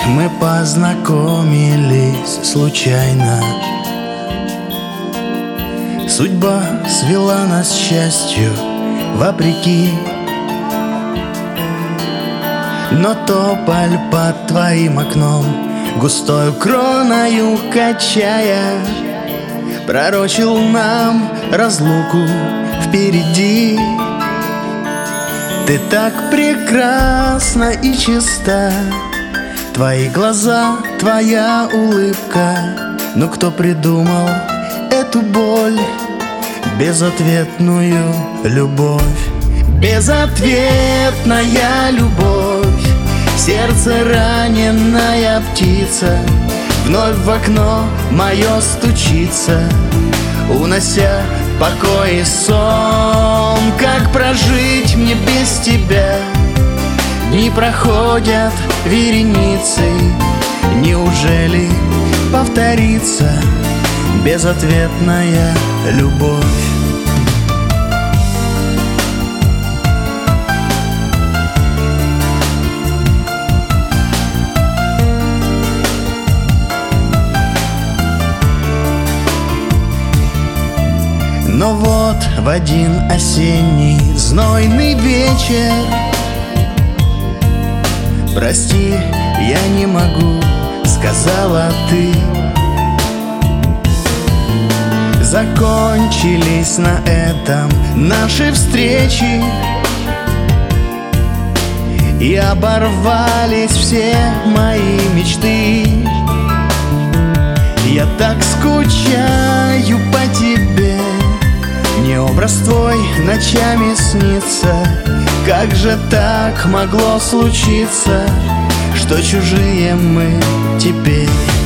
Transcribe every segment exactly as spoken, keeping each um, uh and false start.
Мы познакомились случайно. Судьба свела нас счастью вопреки. Но тополь под твоим окном, густою кроною качая, пророчил нам разлуку впереди. Ты так прекрасна и чиста, твои глаза, твоя улыбка. Но кто придумал эту боль, безответную любовь? Безответная любовь, сердце раненая птица, вновь в окно мое стучится, унося покой и сон. Как прожить мне без тебя? Дни проходят вереницей. Неужели повторится безответная любовь? Но вот в один осенний знойный вечер, прости, я не могу, сказала ты. Закончились на этом наши встречи, и оборвались все мои мечты. Я так скучаю по тебе, мне образ твой ночами снится. Как же так могло случиться, что чужие мы теперь?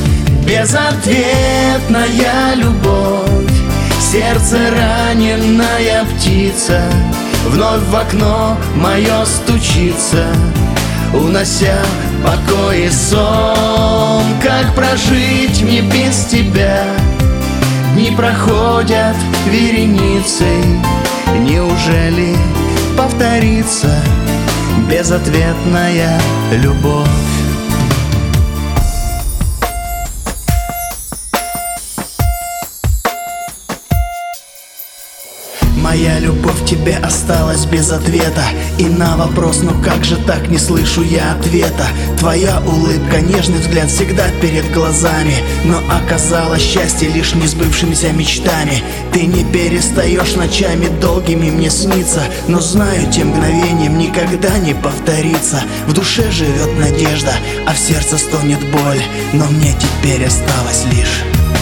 Безответная любовь, сердце раненая птица, вновь в окно мое стучится, унося покой и сон. Как прожить мне без тебя? Дни проходят вереницей. Неужели повторится безответная любовь? Моя любовь к тебе осталась без ответа. И на вопрос, ну как же так, не слышу я ответа. Твоя улыбка, нежный взгляд всегда перед глазами, но оказалось счастье лишь несбывшимися мечтами. Ты не перестаешь ночами долгими мне сниться, но знаю, тем мгновением никогда не повторится. В душе живет надежда, а в сердце стонет боль, но мне теперь осталось лишь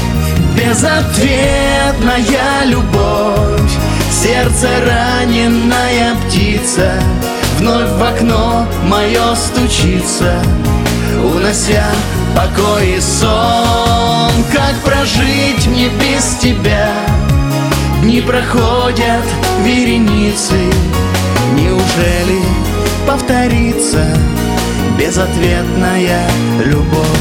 безответная любовь. Сердце раненая птица, вновь в окно мое стучится, унося покой и сон. Как прожить мне без тебя? Дни проходят вереницей. Неужели повторится безответная любовь?